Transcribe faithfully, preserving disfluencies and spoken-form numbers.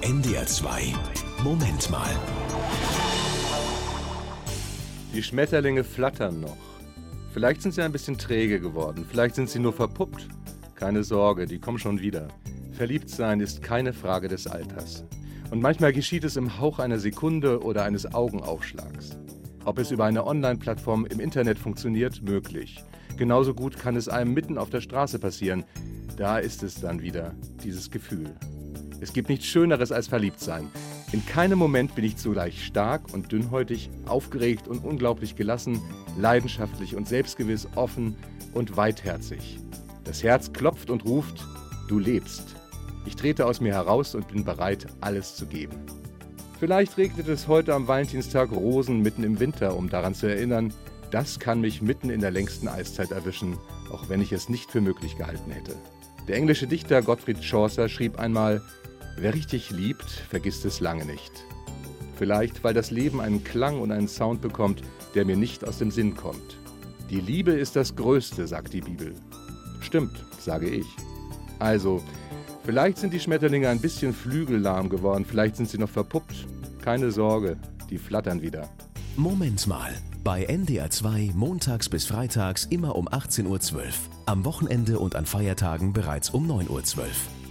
N D R zwei. Moment mal. Die Schmetterlinge flattern noch. Vielleicht sind sie ein bisschen träge geworden, vielleicht sind sie nur verpuppt. Keine Sorge, die kommen schon wieder. Verliebt sein ist keine Frage des Alters. Und manchmal geschieht es im Hauch einer Sekunde oder eines Augenaufschlags. Ob es über eine Online-Plattform im Internet funktioniert, möglich. Genauso gut kann es einem mitten auf der Straße passieren. Da ist es dann wieder, dieses Gefühl. Es gibt nichts Schöneres als verliebt sein. In keinem Moment bin ich zugleich stark und dünnhäutig, aufgeregt und unglaublich gelassen, leidenschaftlich und selbstgewiss, offen und weitherzig. Das Herz klopft und ruft, du lebst. Ich trete aus mir heraus und bin bereit, alles zu geben. Vielleicht regnet es heute am Valentinstag Rosen mitten im Winter, um daran zu erinnern, das kann mich mitten in der längsten Eiszeit erwischen, auch wenn ich es nicht für möglich gehalten hätte. Der englische Dichter Gottfried Chaucer schrieb einmal, wer richtig liebt, vergisst es lange nicht. Vielleicht, weil das Leben einen Klang und einen Sound bekommt, der mir nicht aus dem Sinn kommt. Die Liebe ist das Größte, sagt die Bibel. Stimmt, sage ich. Also, vielleicht sind die Schmetterlinge ein bisschen flügellahm geworden, vielleicht sind sie noch verpuppt. Keine Sorge, die flattern wieder. Moment mal. Bei N D R zwei montags bis freitags immer um achtzehn Uhr zwölf. Am Wochenende und an Feiertagen bereits um neun Uhr zwölf.